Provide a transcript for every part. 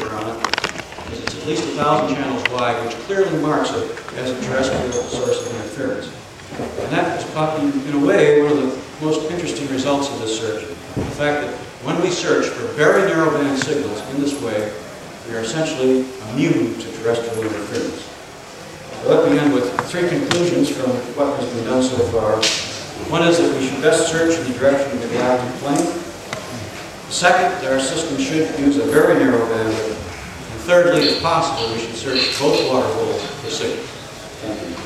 signature on it, because it's at least 1,000 channels wide, which clearly marks it as a terrestrial source of interference. And that is, in a way, one of the most interesting results of this search. The fact that when we search for very narrowband signals in this way, we are essentially immune to terrestrial interference. So let me end with 3 conclusions from what has been done so far. One is that we should best search in the direction of the galactic plane. Second, that our system should use a very narrow bandwidth. And thirdly, if possible, we should search both water holes for signals. Thank you.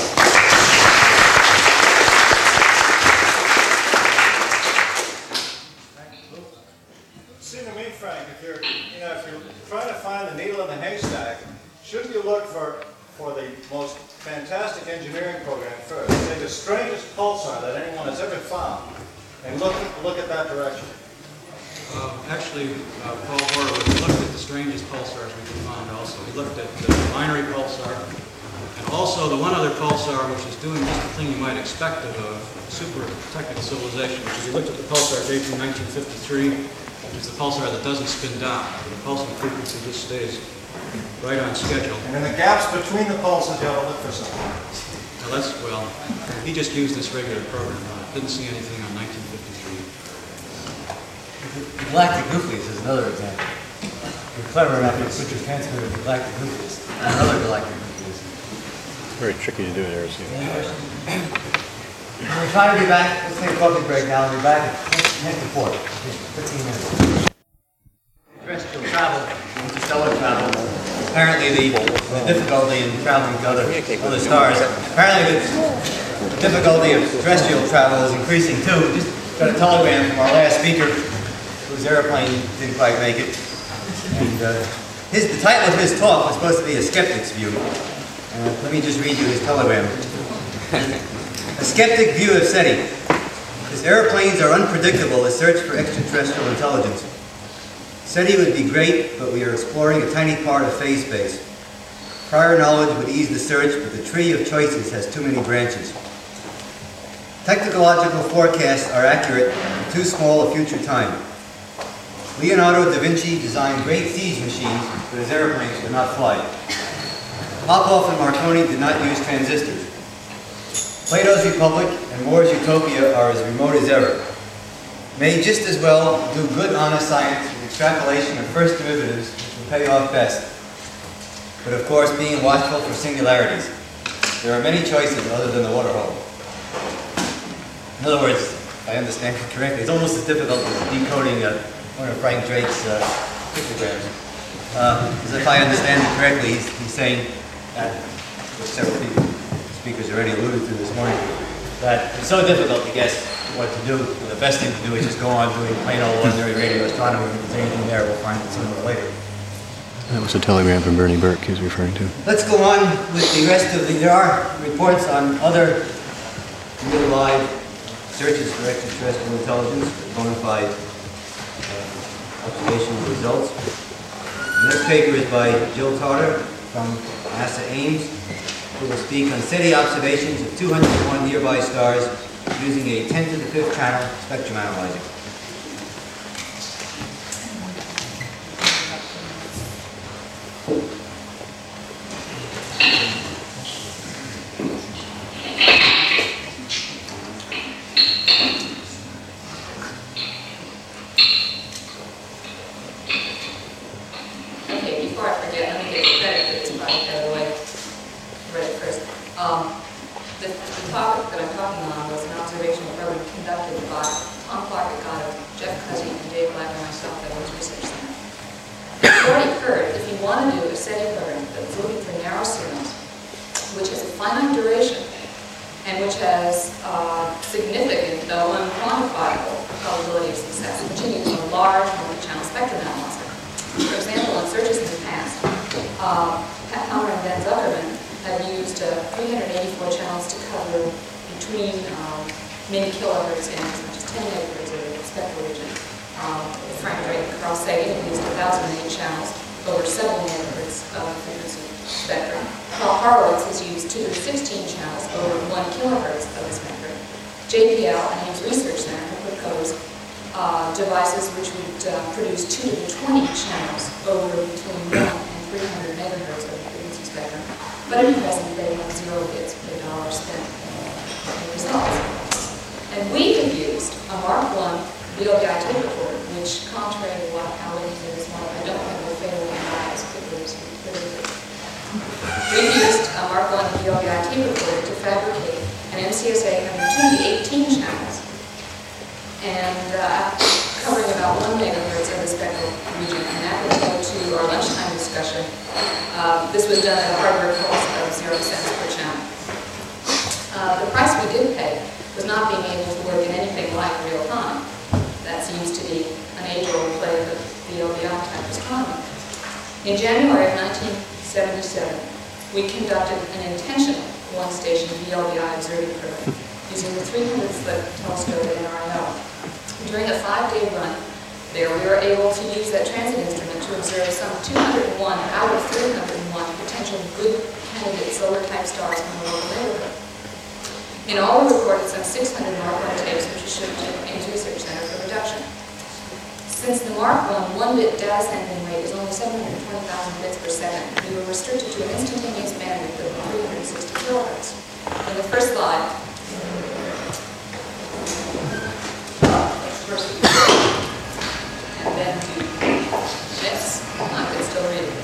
Seems to me, Frank, if you're trying to find the needle in the haystack, shouldn't you look for the most fantastic engineering program first? Say the strangest pulsar that anyone has ever found, and look at that direction. Actually, Paul Horowitz looked at the strangest pulsars we could find also. He looked at the binary pulsar, and also the one other pulsar which is doing just the thing you might expect of a super technical civilization, which is he looked at the pulsar dated from 1953, which is the pulsar that doesn't spin down. The pulsing frequency just stays right on schedule. And in the gaps between the pulses, you ought to look for something. Well, he just used this regular program on it. Didn't see anything on 1953. The galactic nucleus is another example. You're clever enough to put your transmitter in the galactic nucleus, another galactic nucleus. It's very tricky to do it, Eric. We're trying to be back. Let's take a coffee break now and be back at 10 to 4. 15 minutes. Terrestrial travel, interstellar travel. Apparently the difficulty in traveling to other stars. Apparently the difficulty of terrestrial travel is increasing too. We just got a telegram from our last speaker, whose airplane didn't quite make it. And, the title of his talk was supposed to be A Skeptic's View. Let me just read you his telegram. A skeptic view of SETI. As airplanes are unpredictable, a search for extraterrestrial intelligence. SETI would be great, but we are exploring a tiny part of phase space. Prior knowledge would ease the search, but the tree of choices has too many branches. Technological forecasts are accurate, but too small a future time. Leonardo da Vinci designed great siege machines, but his airplanes could not fly. Popov and Marconi did not use transistors. Plato's Republic and Moore's Utopia are as remote as ever. May just as well do good, honest science with extrapolation of first derivatives, which will pay off best. But of course, being watchful for singularities. There are many choices other than the water hole. In other words, if I understand it correctly, it's almost as difficult as decoding one of Frank Drake's pictograms. Because if I understand it correctly, he's saying that, which several speakers already alluded to this morning, that it's so difficult to guess what to do. The best thing to do is just go on doing plain old ordinary radio astronomy. If there's anything there, we'll find it sooner or later. That was a telegram from Bernie Burke he was referring to. Let's go on with the rest of there are reports on other real live searches for extraterrestrial intelligence, bona fide observational results. The next paper is by Jill Tarter from NASA Ames, who will speak on SETI observations of 201 nearby stars using a 10 to the 5th channel spectrum analyzer. Okay, before I forget, let me get the credit for this project out of the way. Read it first. The topic that I'm talking on was an observational program conducted by Tom Clark at Goddard, Jeff Cuzzy, and Dave Black and myself at Ames Research Center. You've already heard, if you want to do a SETI program that's looking for narrow signals, which has a finite duration, and which has significant, though unquantifiable, probability of success, which you use a large multi-channel spectrum analyzer. For example, in searches in the past, Pat Palmer and Ben Zuckerman have used 384 channels to cover between many kilohertz and as much as 10 megahertz of the spectral region. Frank Drake and Carl Sagan have used 1,008 channels over several megahertz of frequency spectrum. Paul Horowitz has used 216 channels over 1 kilohertz of the spectrum. JPL and Ames Research Center have proposed devices which would produce 2 to the 20 channels over between 1 and 300 megahertz of the frequency spectrum. But at present, they have 0 bits per dollar spent in results. And we have used a Mark I VLBI tape recorder, which, contrary to what Alan said this morning, I don't think will fatally bias quickly as we could have. We've used a Mark I VLBI tape recorder to fabricate an MCSA having 2 to 18 channels and covering about 1 megahertz of the spectral region. And that would go to our lunchtime discussion. This was done at a hardware cost of 0 cents per channel. The price we did pay was not being able to work in anything like real time. That seems to be an age-old play of the VLBI type astronomy. In January of 1977, we conducted an intentional one-station VLBI observing program using the 300-foot telescope at NRO. During a 5-day run there, we were able to use that transit instrument to observe some 201 out of 301 potential good candidate solar-type stars in the local neighborhood. In all, we recorded some 600 Mark I tapes, which were shipped to Ames Research Center for production. Since the Mark I 1-bit data sampling rate is only 720,000 bits per second, we were restricted to an instantaneous bandwidth of 360 kilohertz. In the first slide, and then do this. I can still read it.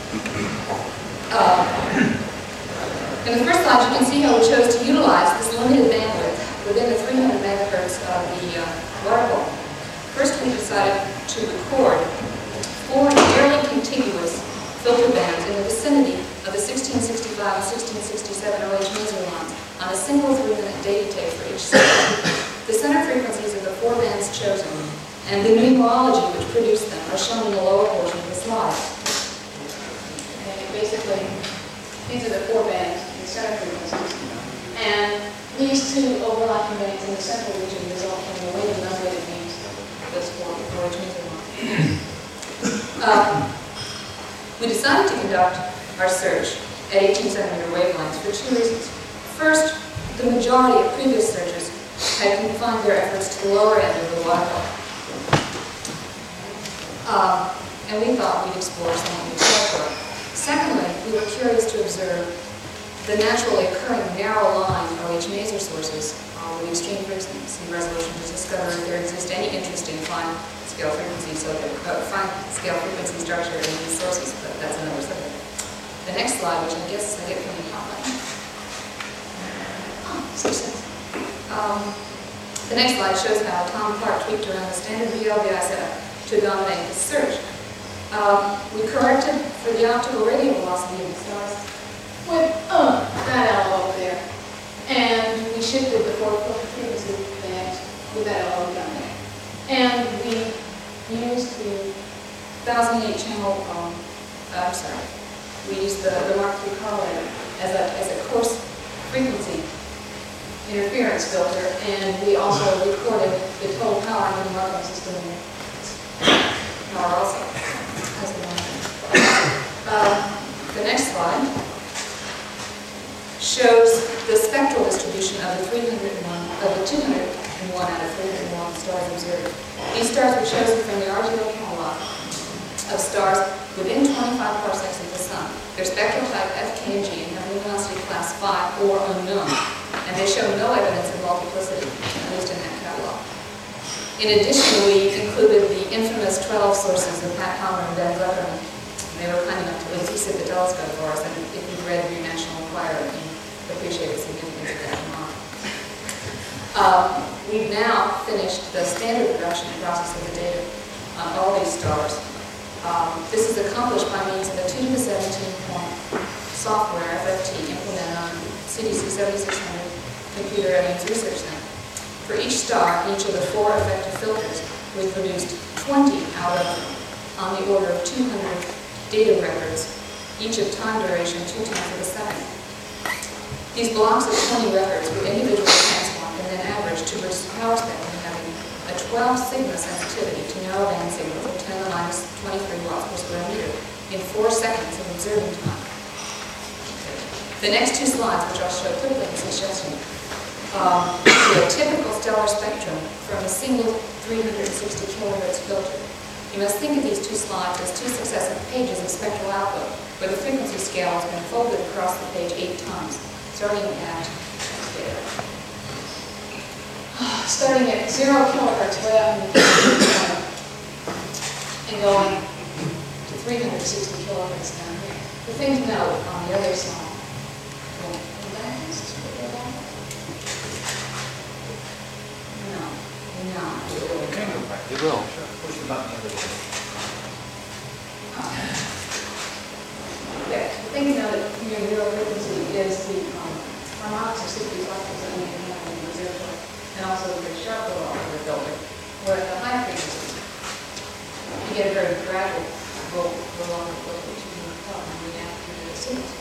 In the first slide, you can see how we chose to utilize this limited bandwidth within the 300 megahertz of the water ball. First, we decided to record 4 nearly contiguous filter bands in the vicinity of the 1665 and 1667 OH maser lines on a single 3-minute data tape for each segment. The center frequencies of the 4 bands chosen and the numerology which produced them are shown in the lower portion of the slide. And basically, these are the 4 bands in center frequencies. And these 2 overlapping bands in the central region result from the weighted and unweighted beams of this 4 OH maser line. We decided to conduct our search at 18-centimeter wavelengths for 2 reasons. First, the majority of previous searches had confined their efforts to the lower end of the water ball. And we thought we'd explore something new territory. Secondly, we were curious to observe the naturally occurring narrow line OH maser sources with extreme frequency resolution to discover if there exists any interesting fine scale frequency structure in these sources, but that's another subject. The next slide, which I guess I get from the top line. The next slide shows how Tom Clark tweaked around the standard VLBI setup to accommodate this search. We corrected for the optical radial velocity of the stars with that L over there. And we shifted the 4 frequency bands with that L down there. And we used the 1008 channel, we used the Mark III correlator as a coarse frequency interference filter, and we also recorded the total power in the Mark I system power also. The next slide shows the spectral distribution of the 201 out of 301 stars observed. These stars were chosen from the RGO catalog of stars within 25 parsecs of the Sun. Their spectral type F, K, and G and have luminosity class 5 or unknown, and they show no evidence of multiplicity, at least in that catalog. In addition, we included the infamous 12 sources of Pat Palmer and Ben Zuckerman. They were kind enough to let us sit the telescope for us, and if you've read the National Enquirer, you appreciate the significance of that remark. We've now finished the standard production process of the data on all these stars. This is accomplished by means of a 2 to the 17-point software, FFT, implemented on CDC 7600 computer at Ames Research Center. For each star, each of the 4 effective filters, we produced 20 out of, on the order of 200 data records, each of time duration 2/10 of a second. These blocks of 20 records were individually transformed and then averaged to produce a power spectrum having a 12 sigma sensitivity to narrowband signals of 10 to the minus 23 watts per square meter in 4 seconds of observing time. The next 2 slides, which I'll show quickly in suggestion, to a typical stellar spectrum from a single 360 kilohertz filter. You must think of these two slides as two successive pages of spectral output, where the frequency scale has been folded across the page 8 times, starting at 0 kilohertz way up in the corner, and going to 360 kilohertz down here. The thing to note on the other side, It will. Push the button the other way. Okay, the thing to note here in zero frequency is the harmonics are 60 cycles in the zero point, and also the very sharp low off of the filter. Where at the high frequency, you get a very gradual roll along the filter, which you can tell when we react to the signals.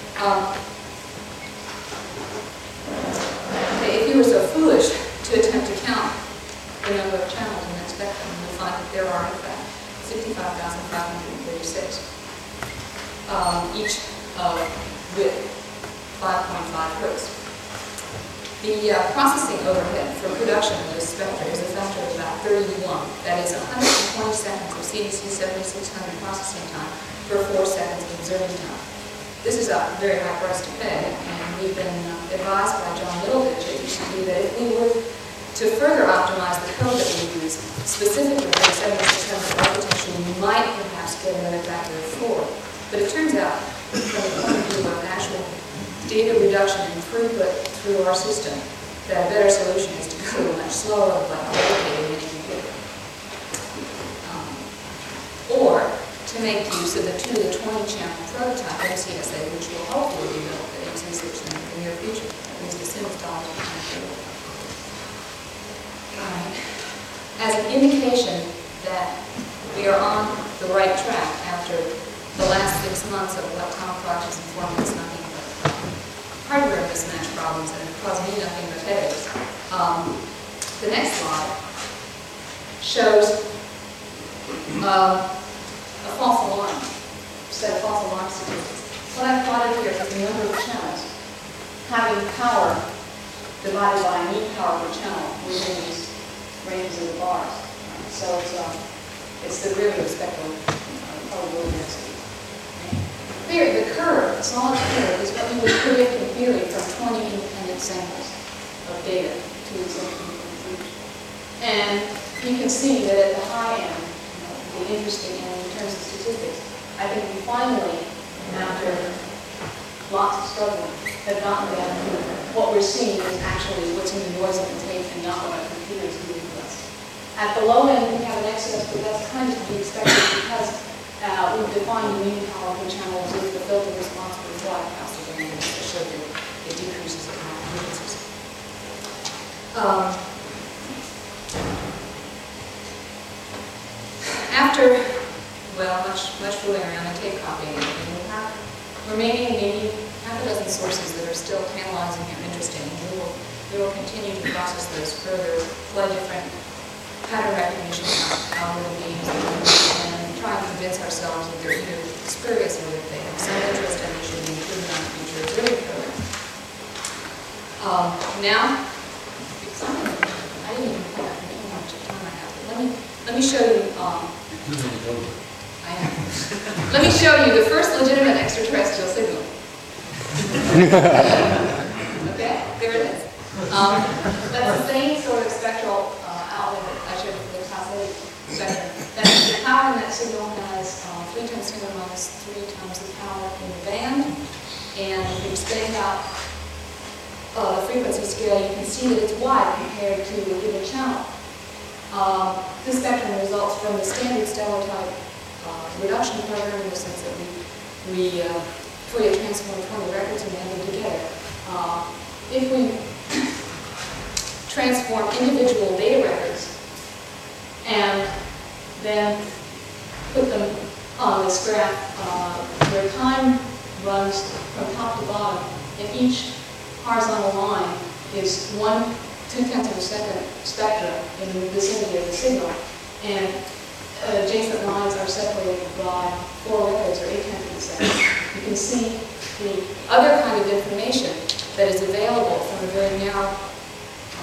Okay, if you were so foolish to attempt to count the number of channels in that spectrum, you'll find that there are, in fact, 65,536, each with 5.5 hertz. The processing overhead for production of this spectrum is a factor of about 31. That is 120 seconds of CDC 7600 processing time for 4 seconds of observing time. This is a very high price to pay, and we've been advised by John Middleditch at UCB that if we were to further optimize the code that we use, specifically for the 7600 architecture, we might perhaps get another factor of 4. But it turns out, from the point of view of actual data reduction and throughput through our system, that a better solution is to go much slower, like dedicated mini computer. Or to make use of the 2 to the 20 channel prototype MCSA, which will hopefully be built at MC6 in the near future, at least as soon as dollars can afford. As an indication that we are on the right track after the last 6 months of what Tom Clark has informed us nothing but hardware mismatch problems and caused me nothing but headaches. The next slide shows a false alarm, set of false alarm statistics. What I've plotted here is the number of channels having power divided by mean power per channel within these ranges of the bars. So it's the derivative spectral probability density. Here, the curve, the solid curve, is what we would predict in theory from 20 independent samples of data to the conclusion. And you can see that at the high end, the interesting end in terms of statistics, I think we finally, after lots of struggling, have gotten down to what we're seeing is actually what's in the noise of the tape and not what our computers do to us. At the low end, we have an excess, but that's kind of to be expected because we've defined the mean power per channel as if the filter response for the broadcast of the range to show that it decreases at high frequencies. After, well, much fooling around and tape copying, we have remaining maybe half a dozen sources that are still tantalizing and interesting. We will continue to process those further, play different pattern recognition algorithm games, and try and convince ourselves that they're either spurious or that they have some interest and they should be included on the future observing program. Now, I didn't even think how much time I have, but let me show you. Let me show you the first legitimate extraterrestrial signal. Okay, there it is. That's the same sort of spectral outlet that I showed you for the class A spectrum. The power in that signal has 3 times 10 minus 3 times the power in the band. And if you extend out the frequency scale, you can see that it's wide compared to a given channel. This spectrum results from the standard stellar type reduction program in the sense that we Fourier transform 20 records and add them together. If we transform individual data records and then put them on this graph where time runs from top to bottom, and each horizontal line is 1/2 of a second spectra in the vicinity of the signal, and adjacent lines are separated by 4 records or 0.8 of a second. You can see the other kind of information that is available from a very narrow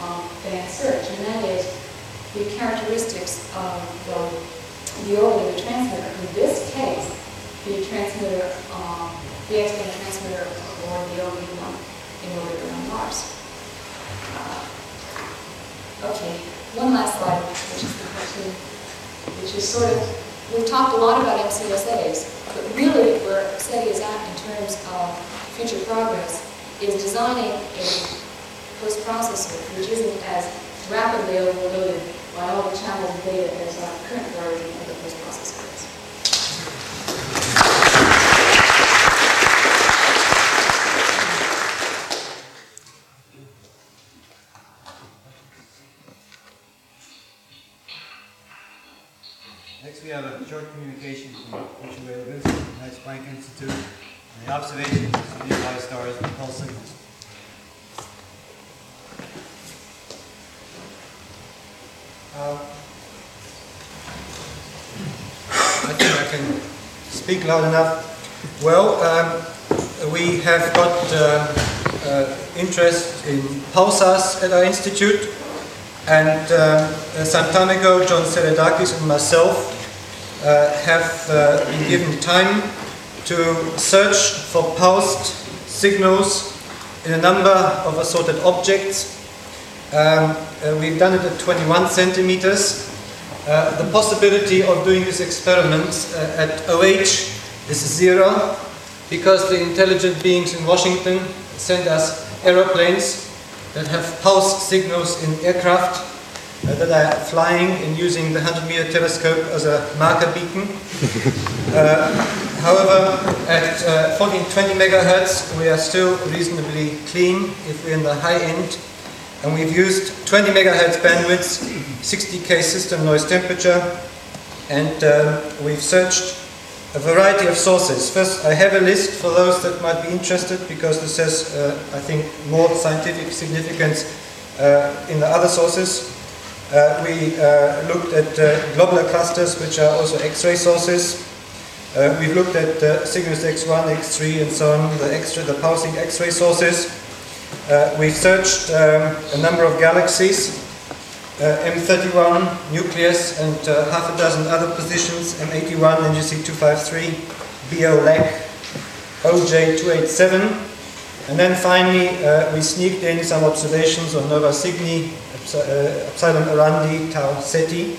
band search, and that is the characteristics of the orbit of the transmitter. In this case, the transmitter, the X-band transmitter, or the OV1 in orbit around Mars. Okay, one last slide, which is the cartoon, which is sort of, we've talked a lot about MCSAs, but really where SETI is at in terms of future progress is designing a post-processor which isn't as rapidly overloaded by all the channels of data as our current version of the post-processor is. Next, we have a short communication from Richard Whaley, Max Planck Institute, and the observations of nearby stars and pulse signals. I think I can speak loud enough. Well, we have got interest in pulsars at our institute, and some time ago John Seredakis and myself have been given time to search for pulsed signals in a number of assorted objects. We've done it at 21 centimeters. The possibility of doing this experiment at OH is 0, because the intelligent beings in Washington send us aeroplanes that have pulse signals in aircraft that are flying and using the 100-meter telescope as a marker beacon. However, at 1420 megahertz, we are still reasonably clean if we're in the high end. And we've used 20 megahertz bandwidth, 60K system noise temperature, and we've searched a variety of sources. First, I have a list for those that might be interested, because this has, I think, more scientific significance in the other sources. We looked at globular clusters, which are also X-ray sources. We've looked at Cygnus X1, X3, and so on, the pulsing X-ray sources. We've searched a number of galaxies, M31, nucleus, and half a dozen other positions, M81, NGC 253, BO LEC, OJ287, and then finally we sneaked in some observations on Nova Cygni, Epsilon Arandi, Tau Ceti.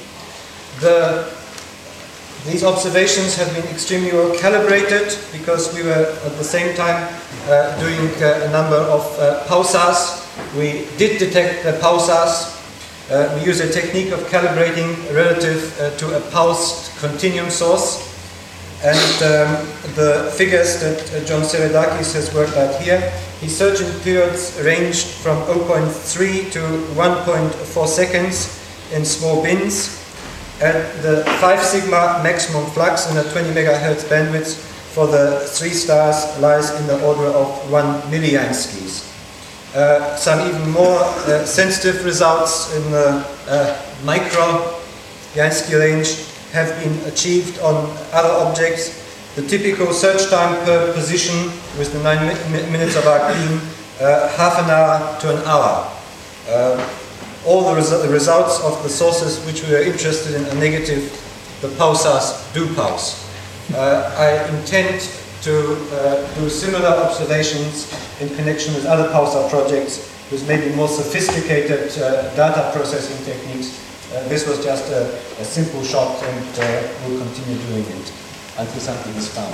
These observations have been extremely well calibrated, because we were at the same time doing a number of pulsars. We did detect the pulsars. We use a technique of calibrating relative to a pulsed continuum source. And the figures that John Seredakis has worked out here, his searching periods ranged from 0.3 to 1.4 seconds in small bins. And the 5 sigma maximum flux in a 20 megahertz bandwidth for the 3 stars lies in the order of 1 millianskis. Some even more sensitive results in the micro Jansky range have been achieved on other objects. The typical search time per position with the 9 minutes of arc beam, half an hour to an hour. All the results of the sources which we are interested in are negative. The pulsars do pulse. I intend to do similar observations in connection with other pulsar projects with maybe more sophisticated data processing techniques. This was just a simple shot, and we'll continue doing it until something is found.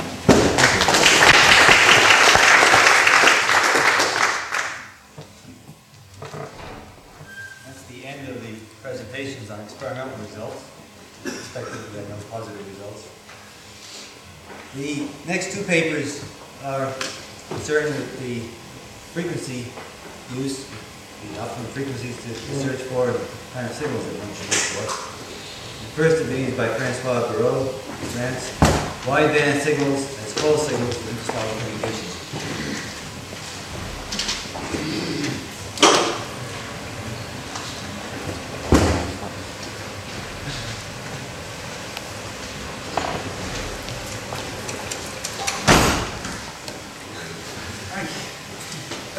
That's the end of the presentations on experimental results. Expected we had no positive results. The next 2 papers are concerned with the frequency use, the optimum frequencies to search for the kind of signals that one should look for. The first of these by Francois Barrault, France, wideband signals as full signals for interstellar communication.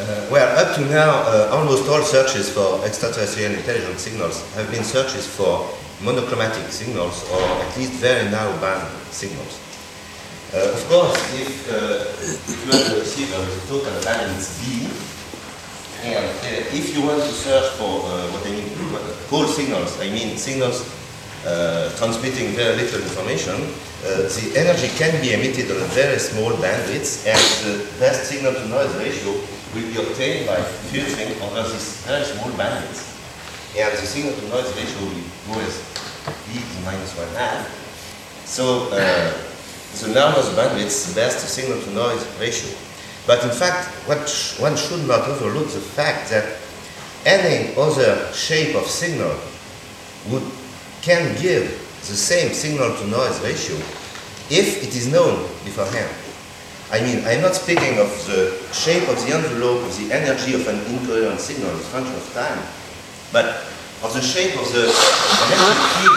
Well, up to now, almost all searches for extraterrestrial intelligent signals have been searches for monochromatic signals or at least very narrow band signals. Of course, if you have a receiver with a total bandwidth B, and if you want to search for what I mean, whole signals, I mean signals transmitting very little information, the energy can be emitted on a very small bandwidth, and the best signal-to-noise ratio will be obtained by filtering over this very small bandwidth. And the signal-to-noise ratio will go as e to the -1/2. So the narrower the bandwidth, the best signal-to-noise ratio. But in fact, one should not overlook the fact that any other shape of signal can give the same signal-to-noise ratio if it is known beforehand. I mean, I'm not speaking of the shape of the envelope of the energy of an incoherent signal as a function of time, but of the shape of the electric field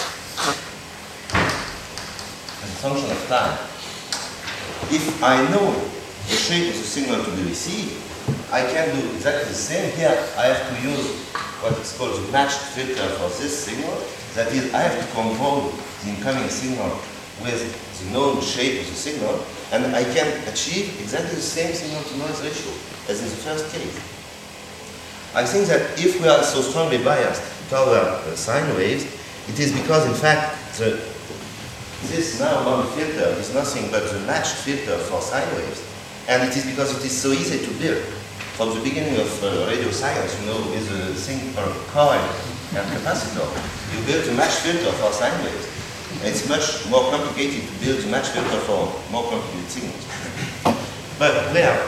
as a function of time. If I know the shape of the signal to be received, I can do exactly the same here. I have to use what is called the matched filter for this signal. That is, I have to control the incoming signal with the known shape of the signal, and I can achieve exactly the same signal-to-noise ratio as in the first case. I think that if we are so strongly biased toward sine waves, it is because, in fact, this now one filter is nothing but the matched filter for sine waves, and it is because it is so easy to build. From the beginning of radio science, you know, with a thing called coil and capacitor, you build a matched filter for sine waves. It's much more complicated to build a matched filter for more complicated signals. But there,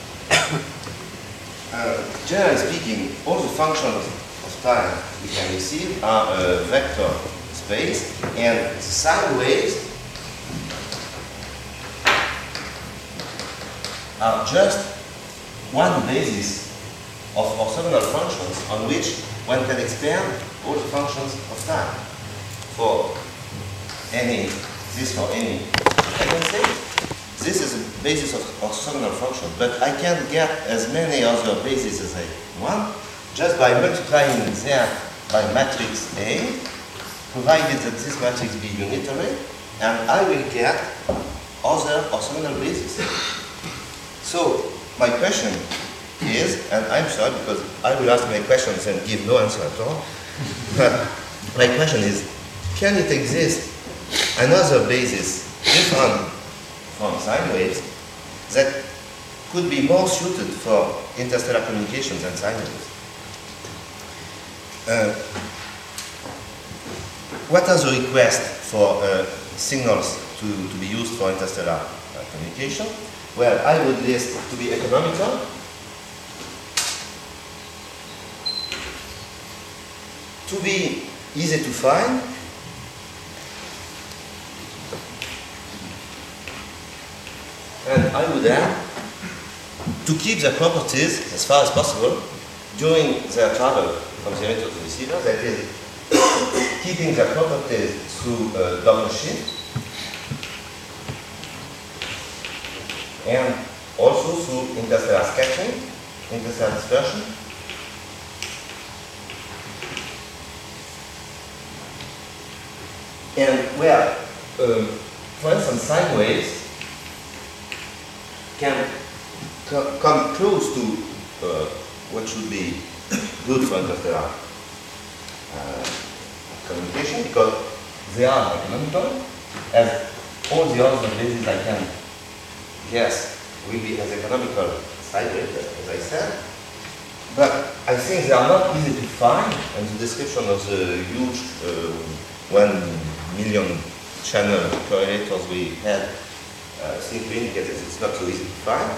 generally speaking, all the functions of time we can receive are a vector space, and the sine waves are just one basis of orthogonal functions on which one can expand all the functions of time. For any, I can say this is a basis of orthogonal function, but I can get as many other bases as I want just by multiplying them by matrix A, provided that this matrix be unitary, and I will get other orthogonal bases. So my question is, and I'm sorry because I will ask my questions and give no answer at all, but my question is, can it exist another basis different from sine waves that could be more suited for interstellar communications than sine waves? What are the requests for signals to be used for interstellar communication? Well, I would list to be economical, to be easy to find, and I would add to keep their properties as far as possible during their travel from the emitter to the receiver, that is, keeping their properties through double shift, and also through interstellar scattering, interstellar dispersion. And where, for instance, sine waves can come close to what should be good for interstellar communication, because they are economical, as all the other bases I can guess will be as economical sine waves, as I said. But I think they are not easy to find, and the description of the huge 1 million channel correlators we had seem to indicate that it's not so easy to find.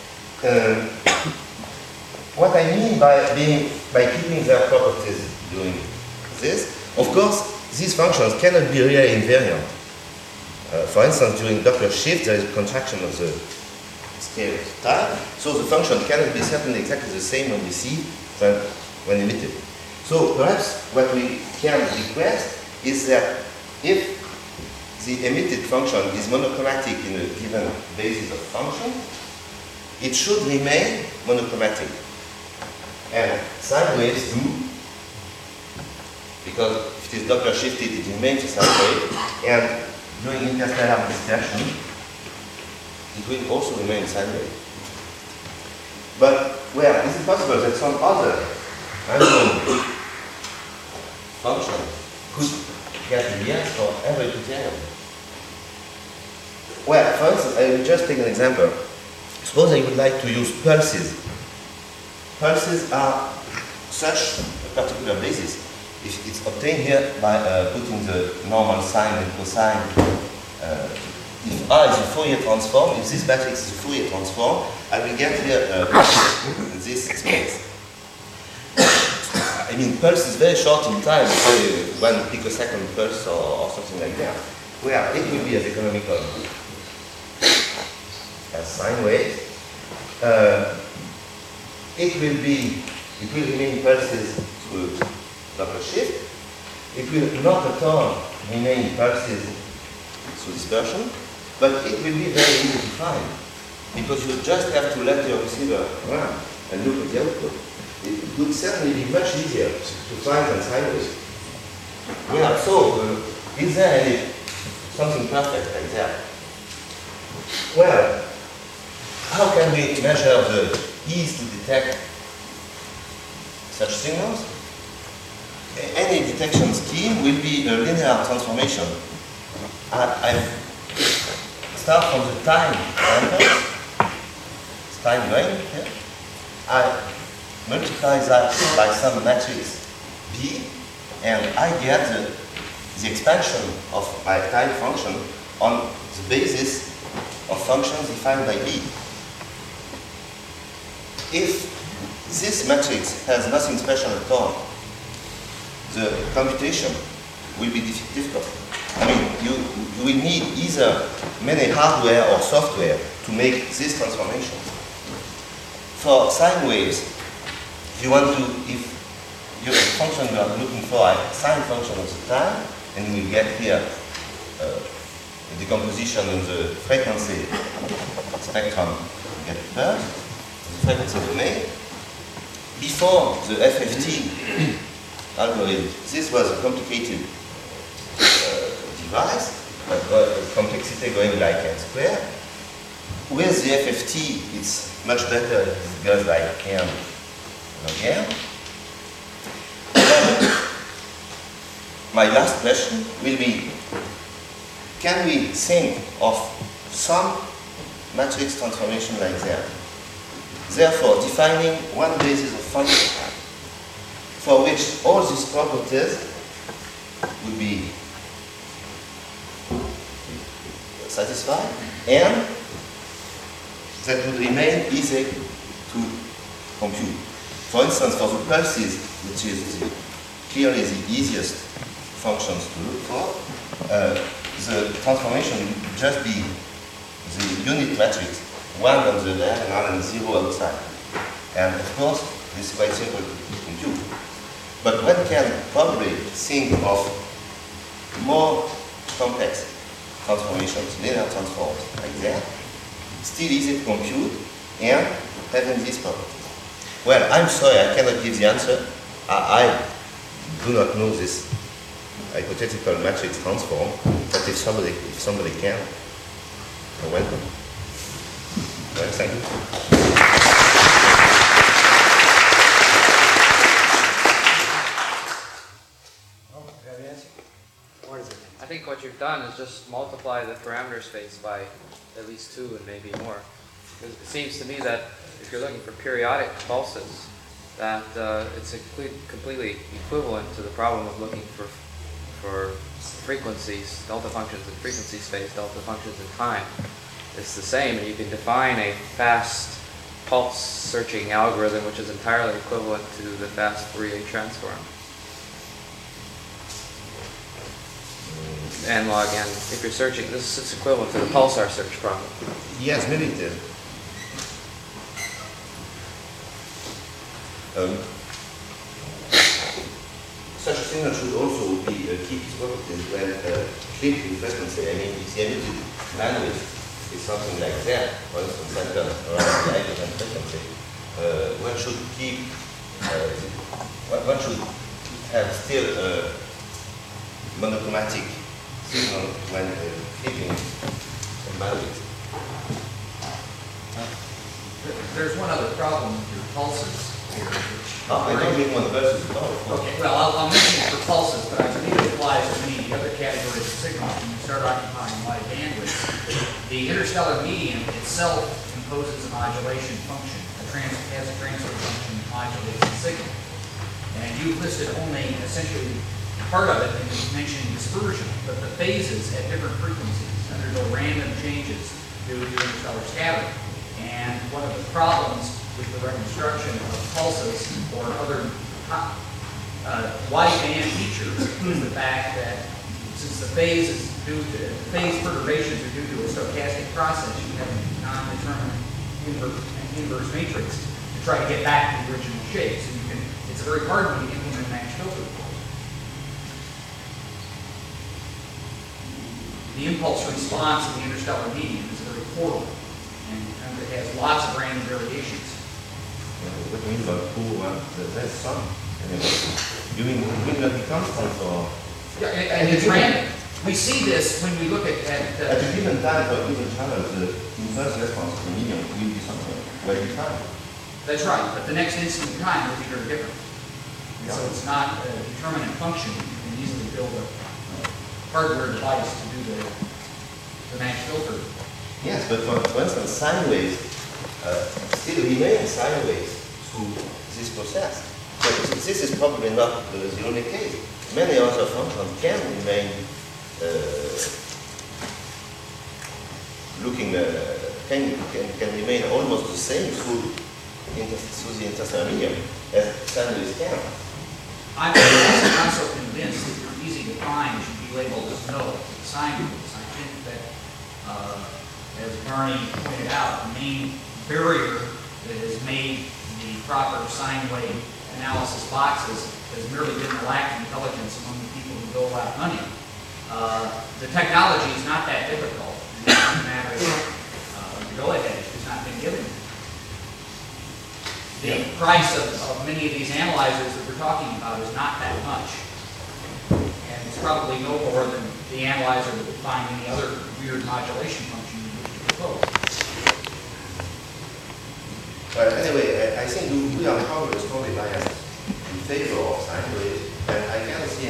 What I mean by keeping their properties doing this, of course, these functions cannot be really invariant. For instance, during Doppler shift, there is a contraction of the scale of time, so the function cannot be certainly exactly the same when received than when emitted. So perhaps what we can request is that if the emitted function is monochromatic in a given basis of function, it should remain monochromatic. And sine waves do, because if it is Doppler shifted, it remains a sine wave, and during interstellar dispersion, it will also remain a sine wave. But, well, is it possible that some other unknown function could get a yes for every criterion? Well, for instance, I will just take an example. Suppose I would like to use pulses. Pulses are such a particular basis. If it's obtained here by putting the normal sine and cosine, if R is a Fourier transform, if this matrix is a Fourier transform, I will get here this space. I mean, pulse is very short in time, say 1 picosecond pulse or something like that. Where it will be as economical as sine wave. It will remain pulses through Doppler shift. It will not at all remain pulses through dispersion, but it will be very easy to find, because you just have to let your receiver run and look at the output. It would certainly be much easier to find than sine wave. Yeah, so is there any something perfect like that? Well, how can we measure the ease to detect such signals? Any detection scheme will be a linear transformation. I start from the time sample, time going here. I multiply that by some matrix B, and I get the expansion of my time function on the basis of functions defined by B. If this matrix has nothing special at all, the computation will be difficult. I mean, you will need either many hardware or software to make this transformation. For sine waves, if your function you are looking for a sine function of the time, and you will get here a decomposition in the frequency spectrum, you get first, the frequency domain. Before the FFT algorithm, this was a complicated device, complexity going like n squared. With the FFT, it's much better, it goes like n log n. My last question will be, can we think of some matrix transformation like that? Therefore, defining one basis of function for which all these properties would be satisfied, and that would remain easy to compute. For instance, for the pulses, which is clearly the easiest functions to look for, the transformation would just be the unit matrix, 1 on the diagonal and 0 outside. And of course, this is quite simple to compute. But one can probably think of more complex transformations, linear transforms like that, still easy to compute, and having these properties. Well, I'm sorry, I cannot give the answer. I do not know this hypothetical matrix transform, but if somebody can, you're welcome. Well, thank you. I think what you've done is just multiply the parameter space by at least 2 and maybe more. Because it seems to me that if you're looking for periodic pulses, that it's completely equivalent to the problem of looking for frequencies, delta functions in frequency space, delta functions in time. It's the same, and you can define a fast pulse searching algorithm which is entirely equivalent to the fast Fourier transform. N log n. If you're searching, this is equivalent to the pulsar search problem. Yes, maybe it is. Such a signal should also be keep its properties when clipped in frequency. I mean, it's emitted bandwidth is something like that, for instance, centered around the hydrogen frequency, one should keep, one should have still a monochromatic signal when keeping a bandwidth. There's one other problem with your pulses here. I don't mean one versus both. Okay, well, I'll mention it for pulses, but I believe it applies to many of the other categories of signals when you start occupying wide bandwidths. The interstellar medium itself imposes a modulation function, has a transfer function that modulates the signal. And you've listed only essentially part of it, and you mentioned dispersion, but the phases at different frequencies undergo random changes due to interstellar scattering. And one of the problems with the reconstruction of pulses or other wideband features is the fact that since the phase perturbations are due to a stochastic process, you have a non-determinate inverse matrix to try to get back to the original shape. So it's very hard when you implement match filter. The impulse response of the interstellar medium is very poor, and it has lots of random variations. What do you mean by poor? There's some. You mean that it comes from? Yeah, and it's random. We see this when we look at a given time for a given channel, the inverse response of the medium will be something very defined. That's right, but the next instant in time will be very different. And so it's not a determinate function. You can easily build a hardware device to do the match filter. Yes, but for instance, sine waves still remain sine waves through this process. So this is probably not the only case. Many other functions can remain can remain almost the same through the interstellar medium as sine waves can. I'm not so convinced that you're easy to find should be labeled as no sine waves. I think that, as Barney pointed out, the main barrier that has made the proper sine wave analysis boxes has merely been the lack of intelligence among the people who go about money. The technology is not that difficult. It's not a matter of the go-ahead has not been given. The price of many of these analyzers that we're talking about is not that much. And it's probably no more than the analyzer that would find any other weird modulation function you wish to propose. But anyway, I think we are probably strongly biased in favor of sine waves, and I can't see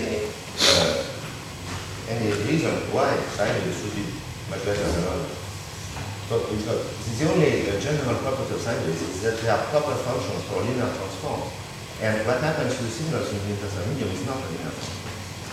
any reason why sine waves should be much better than others. But because the only general property of sine waves is that they are proper functions for linear transforms. And what happens to the signals in the interstellar medium is not a linear transform.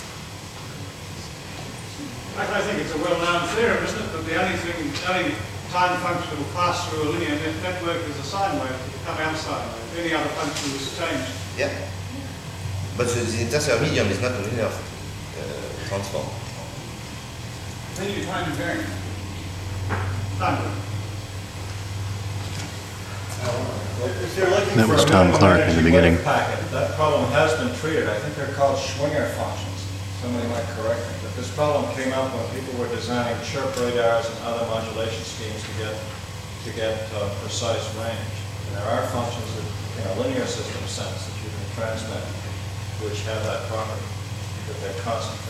I think it's a well-known theorem, isn't it, that the only time function that will pass through a linear network is a sine wave, come out sine wave. Any other function is changed. Yeah. But the interstellar medium is not a linear transform. Then you time invariant. Time wave. If you're looking That for was a Tom minimum Clark in the energy beginning. wave packet, that problem has been treated. I think they're called Schwinger functions. Somebody might correct me, but this problem came up when people were designing chirp radars and other modulation schemes to get precise range. And there are functions that, in a linear system sense, that you can transmit, which have that property, that they're constant.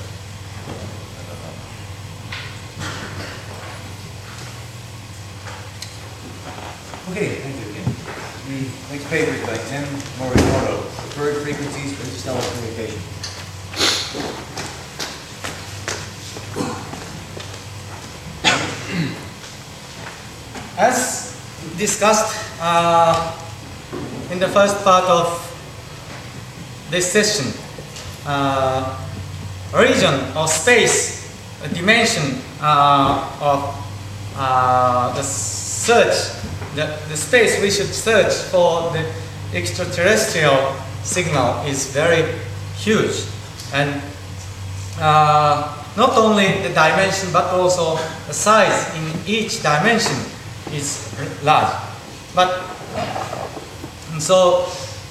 Okay, thank you again. The next paper is by Tim Morimoto, Preferred Frequencies for Interstellar Communication. As discussed in the first part of this session, region or space, a dimension of the search, the space we should search for the extraterrestrial signal is very huge. And not only the dimension but also the size in each dimension is large. But so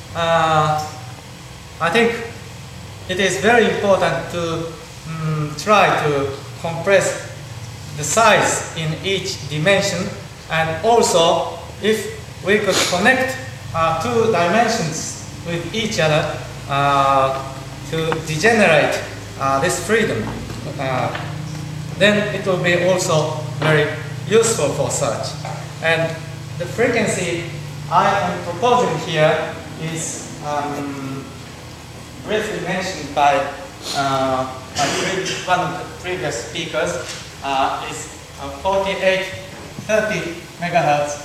I think it is very important to try to compress the size in each dimension, and also if we could connect two dimensions with each other to degenerate this freedom, then it will be also very useful for search. And the frequency I am proposing here is briefly mentioned by one of the previous speakers, is 4830 megahertz.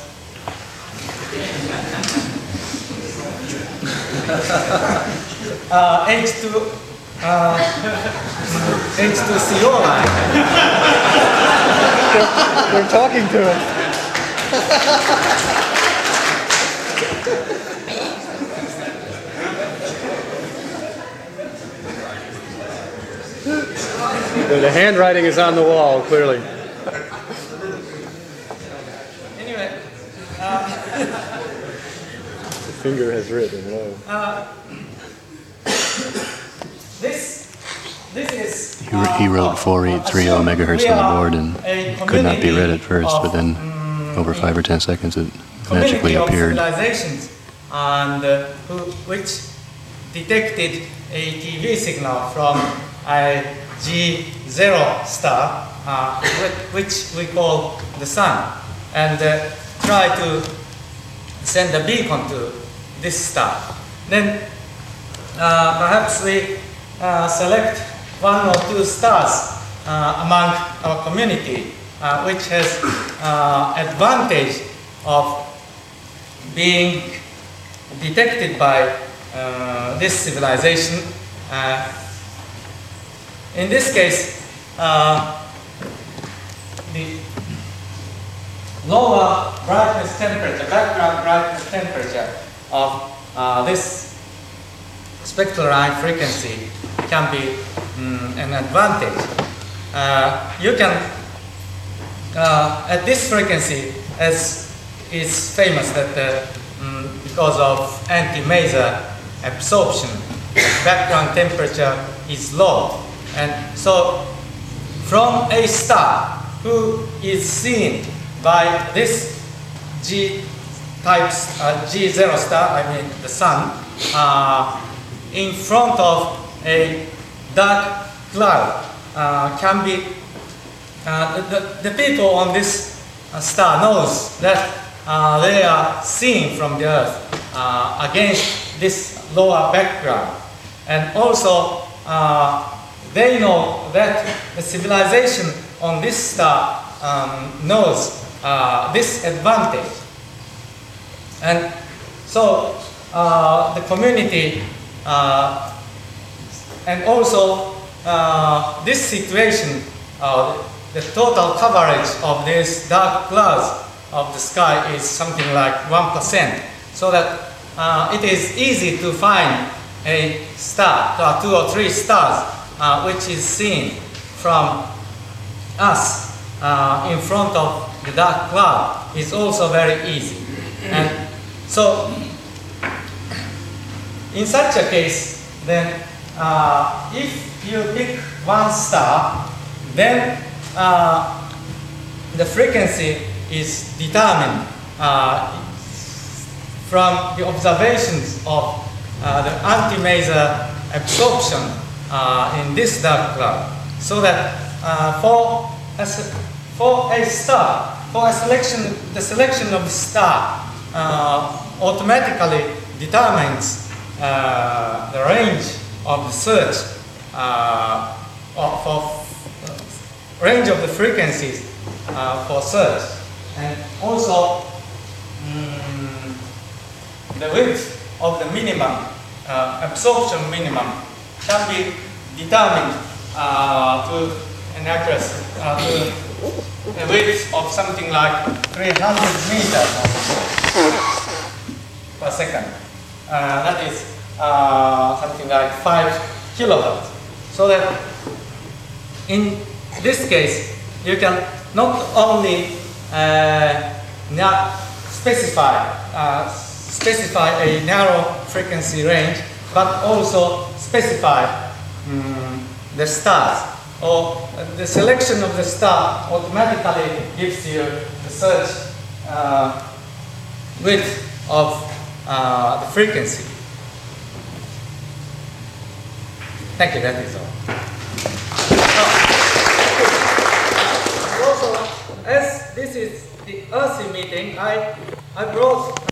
H2CO line. They're talking to us. The handwriting is on the wall, clearly. Anyway, The finger has written, no. This is. He wrote 4830 megahertz on the board and could not be read at first, but then over 5 or 10 seconds it magically appeared. Civilizations and which detected a TV signal from a G0 star, which we call the sun, and try to send a beacon to this star. Then perhaps we select one or two stars among our community, which has advantage of being detected by this civilization. In this case, the lower brightness temperature, background brightness temperature of this spectral line frequency can be an advantage. You can, at this frequency, as is famous that because of anti-maser absorption, background temperature is low. And so from a star who is seen by this G-type G0 star, I mean the sun, in front of a dark cloud can be, the people on this star knows that they are seen from the Earth against this lower background. And also they know that the civilization on this star knows this advantage. And so the community and also this situation, the total coverage of these dark clouds of the sky is something like 1%, so that it is easy to find a star, 2 or 3 stars, which is seen from us in front of the dark cloud is also very easy. And so in such a case, then if you pick one star, then the frequency is determined from the observations of the anti-maser absorption in this dark cloud. So that for a star, for a selection, the selection of the star automatically determines the range of the search for range of the frequencies for search, and also the width of the minimum absorption minimum can be determined to an accuracy to a width of something like 300 meters per second. That is something like 5 kilohertz. So that in this case, you can not only specify a narrow frequency range, but also specify the stars or the selection of the star automatically gives you the search width of the frequency. Thank you, that is all. Also, as this is the ERSI meeting, I brought